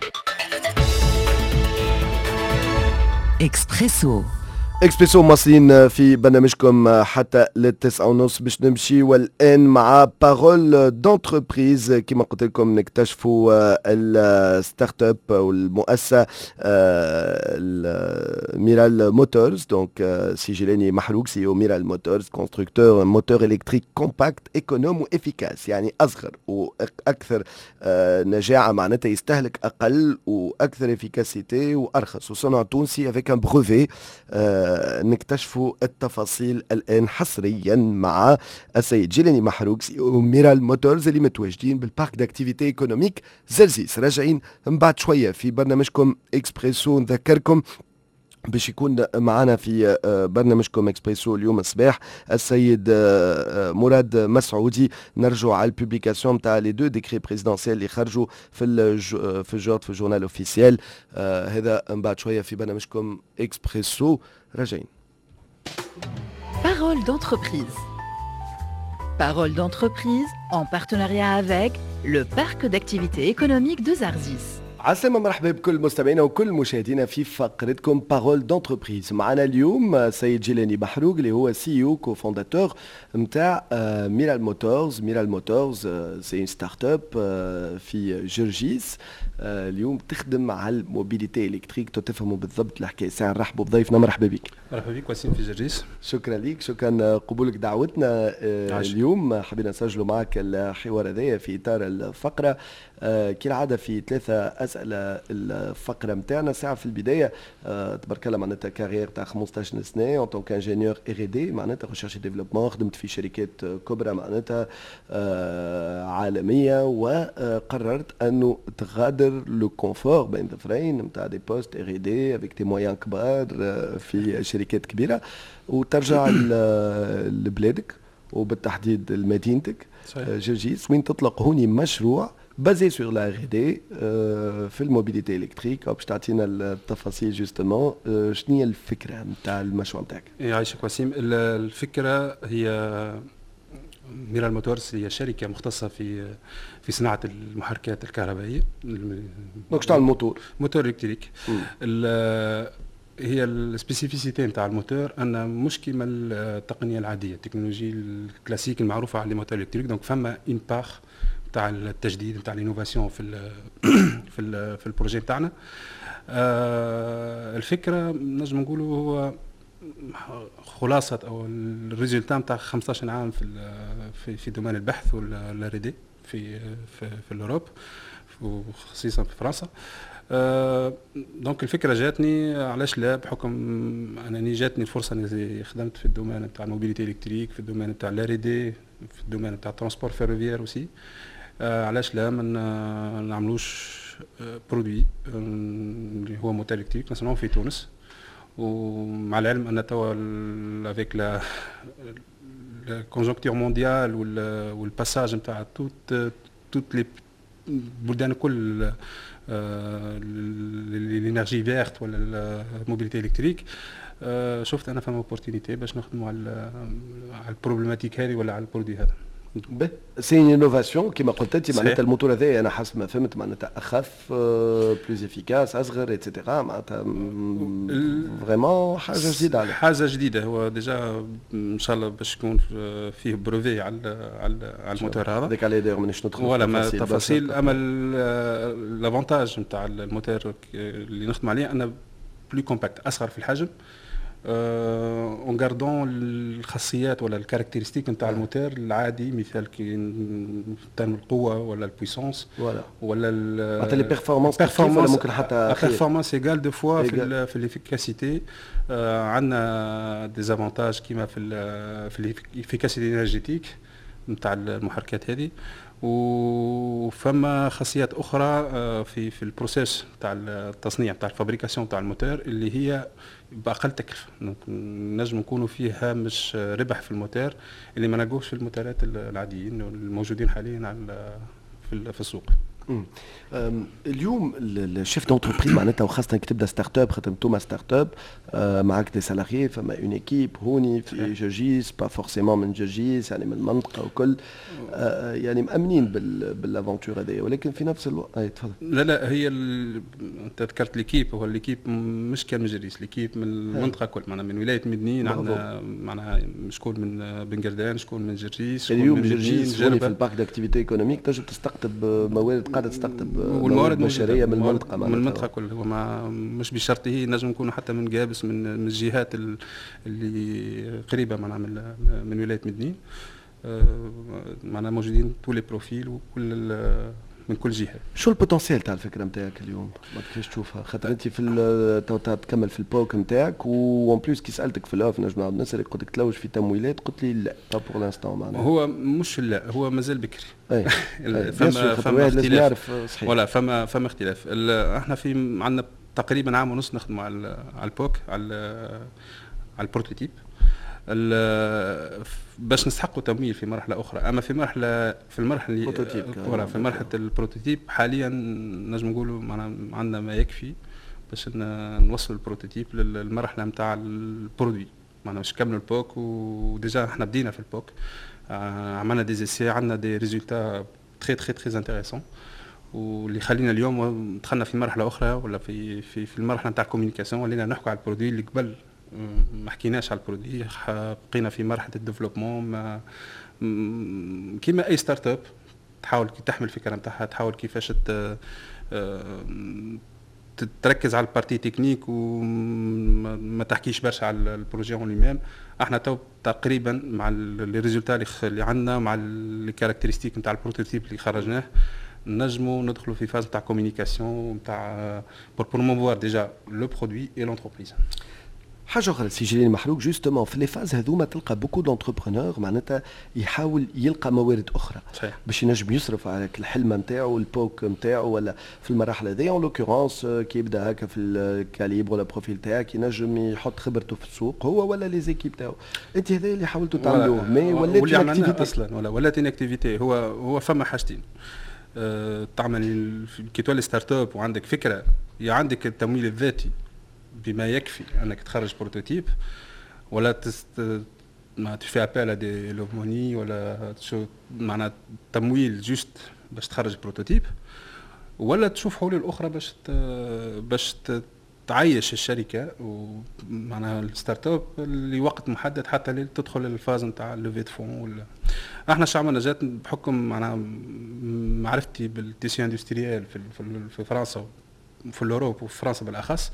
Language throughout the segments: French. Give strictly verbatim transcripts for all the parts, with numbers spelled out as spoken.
إكسبريسو اكسبريسو مواصلين في برنامجكم حتى للتسعة ونص باش نمشي، والآن مع بارول دونتربريز. كما قلت لكم نكتشفوا الستارت اب والمؤسسة ميرال موتورز. دونك سي جيلاني محروق سي او ميرال موتورز، كونستركتور موتور الكتريك كومباكت ايكونوم وافيكاس، يعني اصغر واكثر نجاعة، معناتها يستهلك اقل واكثر افيكاسيتي وارخص، وصنع تونسي افيك ان بروفي. نكتشفوا التفاصيل الآن حصريا مع السيد جيلاني محروق سي او ميرال موتورز اللي متواجدين بالبارك داكتيفيتي ايكونوميك زرزيس. راجعين من بعد شوية في برنامجكم اكسبريسو. نذكركم باش يكون معنا في برنامجكم اكسبريسو اليوم الصباح السيد مراد مسعودي. نرجع على البوبليكاسيون نتاع لي دو ديكري بريزيدونسيال اللي خرجوا في الجو في الجورد في الجورنال اوفيسيال. هذا من بعد شويه في برنامجكم اكسبريسو. راجعين. Parole d'entreprise. Parole d'entreprise en partenariat avec le parc d'activités économiques de Zarzis. عسلامة، مرحبا بكل مستمعينا وكل مشاهدينا في فقرتكم بارول دونتربريز. معنا اليوم سيد جيلاني محروق اللي هو سي او كوفونداتور نتاع ميرال موتورز. ميرال موتورز سي ستارت اب في جرجيس. اليوم تخدم على الموبيليتي الكتريك. تفهموا بالضبط الحكايه. ساعه نرحبوا بضيفنا. مرحبا بك. مرحبا بك وسيم في جرجيس. شكرا لك، شكرا قبولك دعوتنا. اليوم حبينا نسجلوا معك الحوار هذايا في اطار الفقره. كالعاده في ثلاثه اسئله الفقره نتاعنا. ساعه في البدايه تبارك الله معناتها كارير تاع خمسطاش سنه اون طونك انجينيور ار دي، معناتها ريشيرش ديفلوبمون. خدمت في شركات كبرى معناتها عالميه، وقررت انه تغادر لو كونفور بين ظفرين نتاع دي بوست ار دي افيك دي مويان كبار في شركات كبيره، وترجع لبلادك وبالتحديد لمدينتك جرجيس، وين تطلق هوني مشروع بازي سور لا ار دي في الموبيليتي الكتريك. باش تعطينا التفاصيل جوستومون شنو هي الفكره نتاع المشروع نتاعك؟ يعيشك وسيم. الفكره هي ميرال موتورز هي شركه مختصه في في صناعه المحركات الكهربائيه. دونك شتاع الموتور موتور الكتريك. هي السبيسيفيسيتي نتاع الموتور ان مش كيما التقنيه العاديه، التكنولوجي الكلاسيك المعروفه على الموتور الكتريك. دونك فما ان بار تاع التجديد نتاع الانوفاسيون في ال في ال في البروجي نتاعنا. الفكره نجم نقولوا هو خلاصه او الريزولتا نتاع خمسطاش عام في في في دومين البحث والار دي في في في الاوروب وخصيصا في فرنسا. أه دونك الفكره جاتني علاش لا، بحكم انني جاتني الفرصه اني خدمت في الدومين نتاع الموبيليتي الكتريك، في الدومين نتاع الار دي، في الدومين نتاع الترونسبور فيروفيير اوسي. أه علاش لا ما نعملوش أه برودوي اللي هو موتور الكتريك نصنعوه في تونس. ومع العلم ان توا افيك لا الكونجونكتور مونديال والباساج نتاع توت توت لي بلدان الكل للانرجي فيرت ولا الموبيليتي الكتريك. شفت انا فما اوبورتونيتي باش نخدموا على على البروبليماتيك هذه ولا على البرودوي هذا. سي انوفاسيون كما قلت انت، معناتها الموتور هذا انا حسب ما فهمت معناتها اخف، بلوز افيكاس، اصغر اتسيتيرا، معناتها فريمون حاجه جديده عليه. حاجه جديده. هو ديجا ان شاء الله باش يكون فيه بروفي على على على الموتور هذا. هذاك عليه داير مانيش ندخل ولا ما تفاصيل. اما الافونتاج نتاع الموتور اللي نخدم عليه انه بلو كومباكت، اصغر في الحجم، اون غاردون الخاصيات ولا الكاركتيرستيك نتاع الموتور العادي، مثال كي ترم القوه ولا البويسونس ولا معناتها لي بيرفورمانس ولا ممكن حتى بيرفورمانس ايغال دو فوا في في الافيكاسيتي. عندنا دي زافونتاج كيما في في الافيكاسيتي انرجيتيك نتاع المحركات هذه، وفما خاصيات اخرى في في البروسيس تاع التصنيع تاع الفابريكاسيون تاع الموتور اللي هي باقل تكلفه. نجم نكونوا فيه هامش ربح في الموتور اللي ما نلقوش في الموتورات العاديين الموجودين حاليا على في السوق. اليوم الشيف دونتربريز معناتها وخاصه كي تبدا ستارت اب خاطر انتوما ستارت اب معاك دي سالاريي فما اون ايكيب هوني في جوجيس با فورسيمون من جوجيس يعني من المنطقه وكل يعني مامنين بالافونتور هذايا ولكن في نفس الوقت اي تفضل. لا لا هي انت ذكرت ليكيب هو ليكيب مش كان من جريس ليكيب من المنطقه كل معناها من ولايه مدنين عندنا معناها شكون من بن قردان شكون من جريس اليوم جرجيس في البارك داكتيفيتي ايكونوميك تنجم تستقطب موارد قاعده تستقطب والموارد البشريه من المنطقه من المنطقه كلها وما مش بشرط هي نجم نكونوا حتى من قابس من من الجهات اللي قريبه معنا من من ولايه مدنين معنا موجودين طول لي بروفيل وكل من كل جهه. شو البوتنسيال تاع الفكره نتاعك اليوم؟ ما كيفاش تشوفها؟ خاطر انت في تو تكمل في البوك نتاعك وان بليس كي سالتك في الاوف نجم نعاود نسالك قلت لك تلوج في تمويلات قلت لي لا با بور لانستون معناها. هو مش لا هو مازال بكري. اي فما فما اختلاف صحيح. ولا فما فما اختلاف. احنا في عندنا تقريبا عام ونص نخدموا على على البوك على على البروتوتيب باش نسحقوا تمويل في مرحله اخرى. اما في مرحله في المرحله ولا في مرحله البروتوتيب حاليا نجم نقولوا معنا عندنا ما يكفي باش نوصل البروتوتيب للمرحله نتاع البرودوي معنا باش نكملوا البوك وديجا احنا بدينا في البوك عملنا دي زيسي عندنا دي ريزولتا تري تري تري انتريسون واللي خلينا اليوم دخلنا في مرحله اخرى ولا في في في المرحله نتاع الكوميونيكاسيون ولينا نحكوا على البرودوي اللي قبل ما حكيناش على البرودوي بقينا في مرحله الديفلوبمون كيما اي ستارت اب تحاول كي تحمل الفكره نتاعها تحاول كيفاش تركز على البارتي تكنيك وما تحكيش برشا على البروجي اون لي ميم. احنا تو تقريبا مع لي ريزولتا اللي عندنا مع لي كاركتيرستيك نتاع البروتوتيب اللي خرجناه نجموا ندخلوا في فاز نتاع كوميونيكاسيون نتاع بور بروموفوار ديجا لو برودوي اي لونتربريز. حاجه اخرى سي جليل محروق جوستومون في لي فاز هذوما تلقى بوكو دونتربرونور معناتها يحاول يلقى موارد اخرى صحيح. باش ينجم يصرف على الحلم نتاعو البوك نتاعو ولا في المراحل هذه اون لوكورونس كي يبدا هكا في الكاليبر ولا بروفيل تاعك ينجم يحط خبرته في السوق هو ولا لي زيكيب تاعو. انت هذا اللي حاولتوا تعملوه مي ولات اكتيفيتي اصلا ولا ولات اكتيفيتي هو هو فما حاجتين أه تعمل كي تولي ستارت اب وعندك فكره يا عندك التمويل الذاتي بما يكفي انك تخرج بروتوتيب ولا تست ما تفي ابل دي لوموني ولا شو معناتها تمويل جوست باش تخرج بروتوتيب ولا تشوف حلول اخرى باش باش تعيش الشركه ومعناها الستارت اب لوقت محدد حتى تدخل الفاز نتاع لوفي دو فون ولا. احنا الشعب نجات بحكم معناها معرفتي بالتيسيو اندستريال في في فرنسا في الاوروب وفي فرنسا بالاخص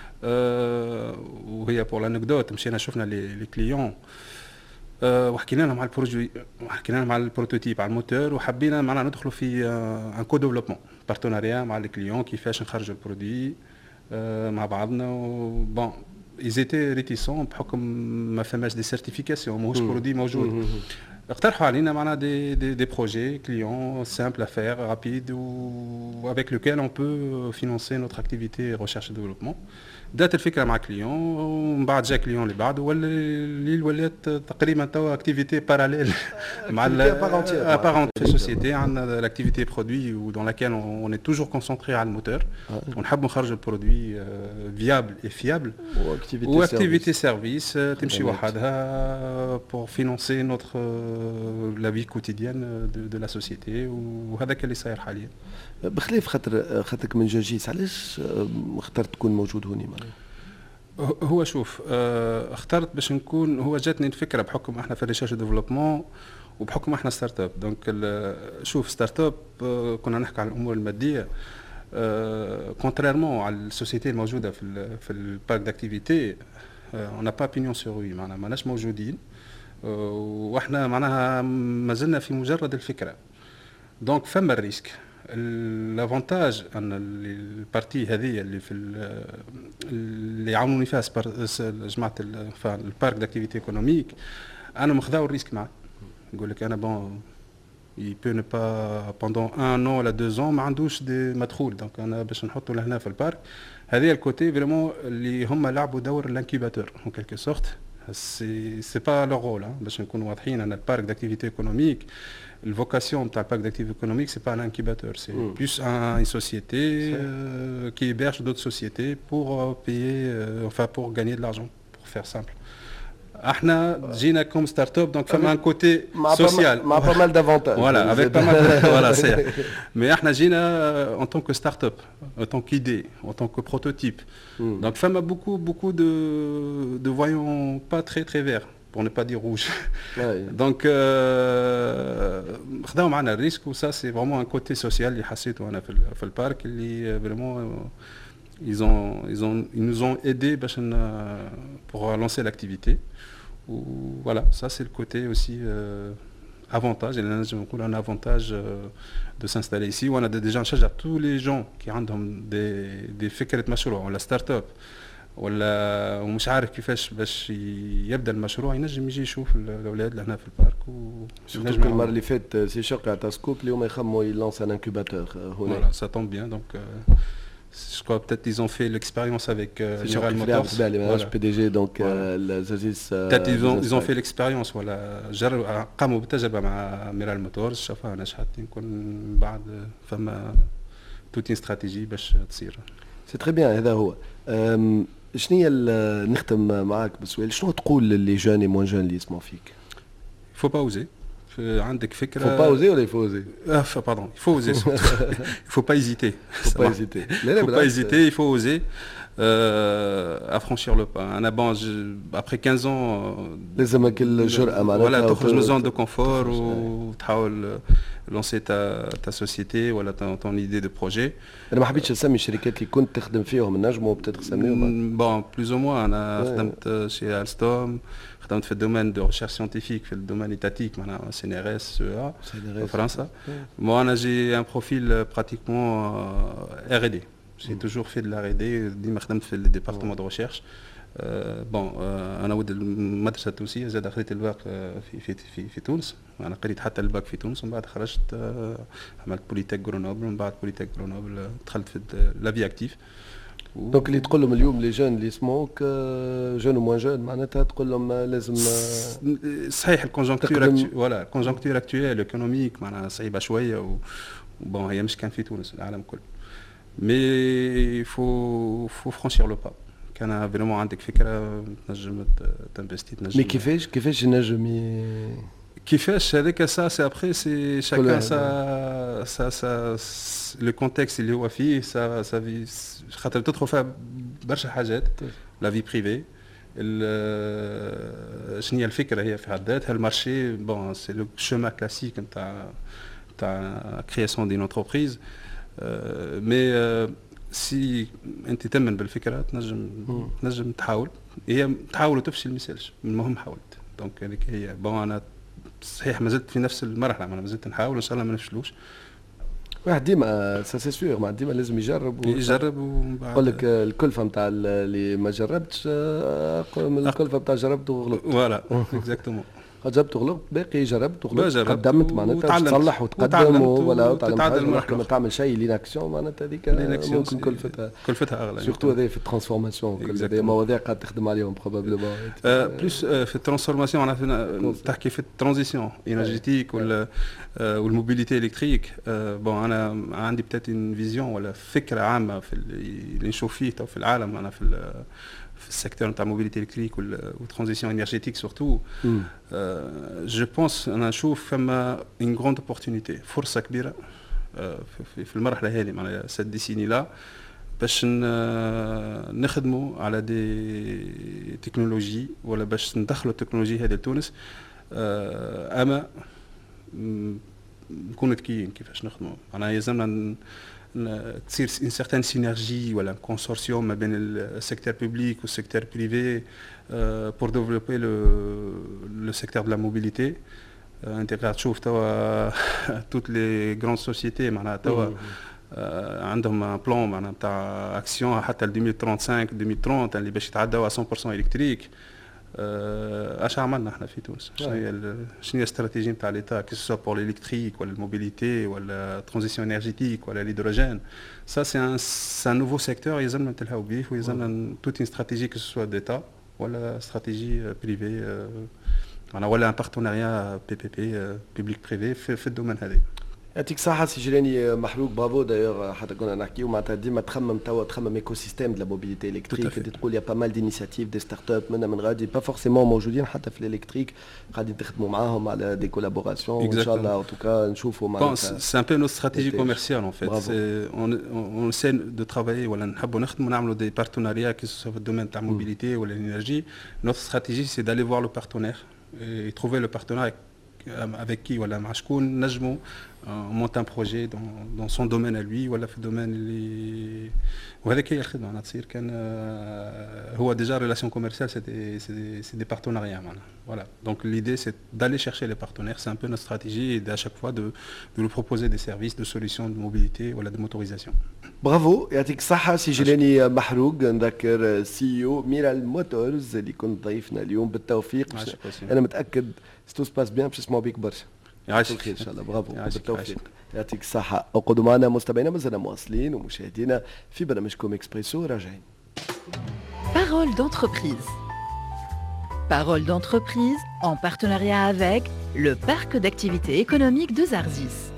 أه وهي بور لانكدوت مشينا شفنا لي كليون أه وحكينا لهم على البروجي وحكينا لهم على البروتوتيب على الموتور وحبينا معنا ندخلوا في ان كو ديفلوبمون بارتناريا مع الكليون كيفاش نخرجوا البرودوي أه مع بعضنا بون ايزيتي ريتيسون بحكم ما فماش دي سيرتيفيكاسيون ماهوش برودوي موجود. اقترحوا علينا معنا دي دي دي بروجي كليون سامبل ا فير رابيد و avec lequel on peut financer notre activité recherche et développement. بدات الفكره مع كليون ومن بعد جا كليون اللي بعده ولا اللي ولات تقريبا توا اكتيفيتي باراليل مع ابارون في سوسيتي عندنا لاكتيفيتي برودوي ودون لاكيل on est toujours concentré على الموتور ونحبوا نخرجوا البرودوي فيابل اي فيابل واكتيفيتي سيرفيس تمشي وحدها pour financer notre la vie quotidienne de de la société وهذاك اللي صاير حاليا. بخلاف خاطر خاطرك من جرجيس علاش اخترت تكون موجود هوني معنا؟ هو شوف اه اخترت باش نكون هو جاتني الفكره بحكم احنا في الريشيرش ديفلوبمون وبحكم احنا ستارت اب دونك شوف ستارت اب اه كنا نحكي على الامور الماديه كونتريرمون على السوسيتي الموجوده في في البارك داكتيفيتي اون با بينيون سور وي معناها ماناش موجودين اه واحنا معناها مازلنا في مجرد الفكره دونك فما الريسك. الافونتاج ان البارتي هذه اللي في اللي يعاونوني فيها جماعه البارك داكتيفيتي ايكونوميك انا مخذاو الريسك معاه نقول لك انا بون il peut ne pas pendant un an ولا deux ans ما عندوش دي مدخول دونك انا باش نحطه لهنا في البارك هذه الكوتي فريمون اللي هم لعبوا دور الانكيباتور ان كيلكو سورت C'est c'est pas leur rôle. Hein. باش نكونوا واضحين أن البارك d'activité économique, la vocation de parc d'activité économique, c'est pas un incubateur, c'est mm. plus un, une société euh, qui héberge d'autres sociétés pour euh, payer, euh, enfin pour gagner de l'argent, pour faire simple. احنا جينا comme start-up, donc فما un côté social. مع pas mal d'avantages. Voilà, avec pas mal de, voilà, c'est. Mais احنا جينا en tant que start-up, en tant qu'idée, en tant que prototype. Mm. Donc فما beaucoup beaucoup de de voyants pas très très verts, pour ne pas dire rouge. Ouais. Donc خداو معنا الريسك, وça c'est vraiment un côté social اللي حسيته انا في في البارك اللي vraiment ils ont ils ont ils nous ont aidés pour lancer l'activité. Ou, voilà, ça c'est le côté aussi euh, avantage, et là je me un avantage euh, de s'installer ici. On a déjà en charge à tous les gens qui ont des des فكرة مشروع ولا ستارت اب ولا ومش عارف كيفاش باش يبدا المشروع, ينجم يجي يشوف الاولاد اللي هنا في البارك. و surtout المره اللي فاتت سي شوق تاع سكوب اليوم يخموا يلانس ان انكوباتور هنا. Voilà, ça tombe bien, donc euh, je crois peut-être ils ont fait l'expérience avec euh, General Motors. Voilà. P D G donc l'Azazis. Peut-être ils ont ils ont fait l'expérience ولا جرب قاموا بالتجربة مع ميرال موتورز, شافها نجحت, يمكن بعد فما toute une stratégie باش تصير. سي تري بيان. هذا هو. شنو هي نختم معاك بسؤال, شنو تقول للي جون اي موان جون اللي يسمعوا فيك؟ Il faut pas oser. عندك فكرة. Il faut pas oser ولا il faut oser? Ah, pardon, il faut oser. Il faut pas hésiter. Il faut pas hésiter. Il faut pas hésiter, il faut oser euh, à franchir le pas. أنا bon, après quinze ans. لازمك الجرأة معناتها. Voilà, تخرج من zone de confort وتحاول lancer ta ta société ولا ton ton idée de projet. أنا ما حبيتش نسمي الشركات اللي كنت تخدم فيهم, نجموا peut-être نسميهم. Bon, plus ou moins. أنا خدمت chez Alstom. خدمت في الدومين دو ريشيرش سيانتيفيك في الدومين ايتاتيك معناها سي ان ار اس في فرنسا. مو انا جي ان بروفيل براتيكمون ار دي, جي توجور في الار دي, ديما خدمت في الديبارتمون دو ريشيرش. بون انا ولد المدرسه التونسيه, زاد خديت الباك في في في, في تونس. انا قريت حتى الباك في تونس, ومن بعد خرجت عملت بوليتيك غرونوبل, ومن بعد بوليتيك غرونوبل دخلت في لا في اكتيف. دونك اللي تقول لهم اليوم لي جون اللي يسمعوك جون وموان جون معناتها تقول لهم لازم صحيح الكونجونكتور ولا الكونجونكتور اكتويل ايكونوميك معناها صعيبه شويه, و بون هي مش كان في تونس, العالم كله. مي فو فو فرانشير لو با. كان فريمون عندك فكره تنجم تنفستي تنجم. مي كيفاش كيفاش نجم كيفاش هذاك سا سي ابري سي شاكان سا سا سا لو كونتكست اللي هو فيه سا سا في خاطر تدخل فيها برشا حاجات, لا في بريفي, شنو هي الفكره هي في حد ذاتها. المارشي بون سي لو شوما كلاسيك نتاع نتاع كرياسيون دي انتربريز, مي سي انت تمن بالفكره تنجم تنجم تحاول, هي تحاول وتفشل ما يسالش, المهم حاولت. دونك هذيك هي. بون انا صحيح ما زلت في نفس المرحله, ما زلت نحاول وان شاء الله ما نفشلوش. واحد ديما سا سي سور, ما ديما لازم يجرب يجرب ومن بعد يقول لك الكلفه نتاع اللي ما جربتش اقوى من الكلفه نتاع جربت وغلطت. فوالا اكزاكتومون. جربت وغلطت, باقي جربت وغلطت, قدمت معناتها تصلح وتقدم ولا تعلم حاجه, ما تعمل شيء ليناكسيون معناتها هذيك ممكن كلفتها كلفتها اغلى. سورتو هذا في الترانسفورماسيون, هذه مواضيع قاعد تخدم عليهم بروبابلومون. بلوس في الترانسفورماسيون معناتها تحكي في الترانزيسيون انرجيتيك ولا والموبيليتي الكتريك. بون انا عندي بتات ان فيزيون ولا فكره عامه في اللي نشوف فيه في العالم. انا في في السيكتور نتاع الموبيليتي الكتريك والترانزيسيون انرجيتيك سورتو. جو بونس انا نشوف فما اون غروند اوبورتونيتي, فرصه كبيره في في المرحله هذه معناها سد ديسيني لا, باش نخدموا على دي تكنولوجي ولا باش ندخلوا التكنولوجي هذه لتونس. اما نكونوا ذكيين كيفاش نخدموا. معناها يلزمنا تصير une certaine synergie ولا un consortium ما بين le secteur public ou le secteur privé euh, pour développer le le secteur de la mobilité. انت قاعد تشوف توا toutes les grandes sociétés معناها توا عندهم بلان معناها نتاع اكسيون حتى ل ألفين وخمسة وثلاثين ألفين وثلاثين اللي باش يتعداو على مية بالمية الكتريك. اش عملنا احنا في تونس؟ شنو هي شنو هي الاستراتيجيه نتاع ليتا كي سوا بور الالكتريك ولا الموبيليتي ولا الترانزيسيون انرجيتيك ولا الهيدروجين؟ سا سي ان سي ان نوفو سيكتور يلزمنا نتلهاو بيه, ويلزمنا توت ان استراتيجي كي سوا ديتا ولا استراتيجي بريفي معنا ولا ان بارتناريا بي بي بي بيبليك بريفي في, في الدومين هذا. يعطيك الصحة سي جيلاني محروق برافو دايوغ حتى كنا نحكيو معناتها ديما تخمم توا تخمم ايكو سيستيم دو لا موبيليتي الكتريك اللي تقول يا با مال دينيسياتيف دي ستارت اب منا من غادي با فورسيمون موجودين حتى في الالكتريك قاعدين تخدموا معاهم على دي كولابوراسيون وان شاء الله ان توكا نشوفوا معناتها. سي ان بو نو استراتيجي كوميرسيال ان فيت اون سي دو ترافايي ولا نحبوا نخدموا نعملوا دي بارتناريا كي سو في الدومين تاع الموبيليتي ولا الانرجي. نوتر استراتيجي سي دالي فوار لو بارتنير اي تروفي لو بارتنير avec qui ولا مع شكون نجموا on monte un projet dans, dans son domaine à lui ولا في الدومين اللي وهذاك هي الخدمه معناتها تصير كان هو ديجا ريلاسيون كوميرسيال سي دي سي دي بارتناريا معناتها فوالا دونك l'idée c'est d'aller chercher les partenaires, c'est un peu notre stratégie et à chaque fois de, de lui proposer des services de solutions de mobilité ولا de motorisation. برافو يعطيك الصحة سي جيلاني محروق. نذكر سي او ميرال موتورز اللي كنت ضيفنا اليوم بالتوفيق. انا متأكد ستو سباس بيان باش نسمعوا بيك برشا. يعيشك خير ان شاء الله. برافو بالتوفيق. يعطيك الصحة. اقعدوا معنا مستمعينا مازلنا مواصلين ومشاهدينا في برنامجكم اكسبريسو راجعين. Parole d'entreprise. Parole d'entreprise en partenariat avec le parc d'activités économiques de Zarzis.